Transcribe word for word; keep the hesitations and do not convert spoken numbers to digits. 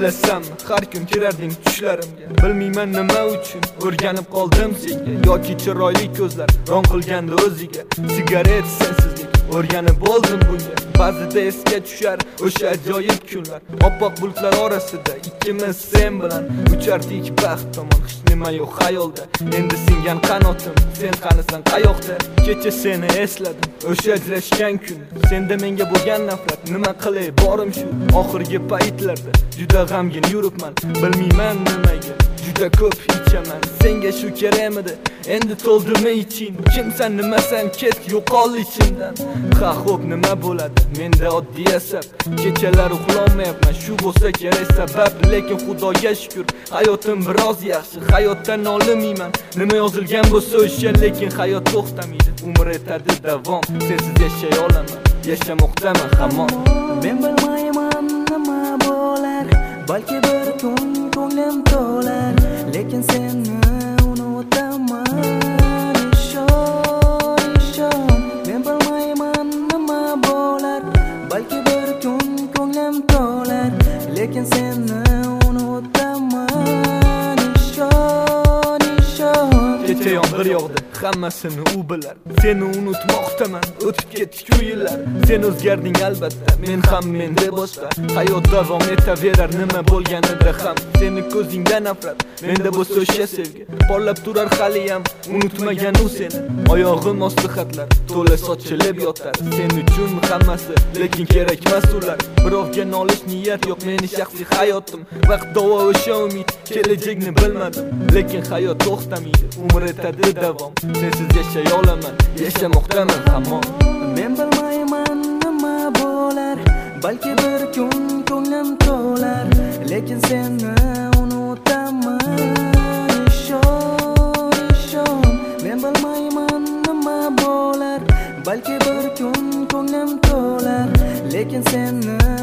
bilasanmi, har kun kirarding tushlarimga. Bilmayman nima uchun o'rganib qoldim senga, yoki chiroyli ko'zlar ron qilganda o'ziga. Sigaret sensizlik o'rganib bo'ldim bunga. Ba'zida esga tushar o'sha ajoyib kunlar, oppoq bulutlar orasida ikkimiz sen bilan uchardik baxt tomon. Hech nima yo'q xayolda, endi singan qanotim, sen qanisan qayoqda? Kecha seni esladim, o'sha ajrashgan kun. Senda menga bo'lgan nafrat, nima qilay borim shu. Oxirgi paytlarda juda g'amgin yuribman, bilmayman nimaga. Juda ko'p ichaman, senga shu kerakmidi? Endi to'ldimi iching? Kimsan, nimasan, ket, yo'qol ichimdan. Ha xo'p, nima bo'ladi? Menda oddiy asab, kechalar uxlolmayapman, shu bo'lsa kerak sabab. Lekin Xudoga shukr, hayotim biroz yaxshi. Hayotdan nolimayman, nima yozilgan bo'lsa o'sha. Lekin hayot to'xtamaydi, umr etadi davom. Sensiz yashay olaman, yashamoqdaman hamon. Men bilmayman nima bo'lar, balki bir kun ko'nglim to'lar, lekin seni unutaman. Ishon, ishon. Men bilmayman nima bo'lar, balki bir kun ko'nglim to'lar, lekin seni unutaman. Ishon, ishon. Kecha yomg'ir yog'di, hammasini u bilar. Seni unutmoqdaman, o'tib ketdi yillar. Sen o'zgarding albatta, men ham menda boshqa. Hayot davom etaverar nima bo'lganida ham. Seni ko'zingda nafrat, menda bo'lsa o'sha sevgi. Porlab turar hali ham, unutmagan u seni. Oyog'im osti xatlar, to'la sochilib yotar. Sen uchun hammasi, lekin kerakmas ular. Birovga nolish niyat yo'q meni shaxsiy hayotim. Vaqt davo o'sha umid, kelajakni bilmadim. Lekin hayot to'xtamaydi, umr etadi davom. Sensiz yashay olaman, yashamoqdaman hamon. Men bilmayman nima bo'lar, balki bir kun ko'nglim to'lar, lekin seni unutaman. Ishon, ishon. Men bilmayman nima bo'lar, balki bir kun ko'nglim to'lar, lekin seni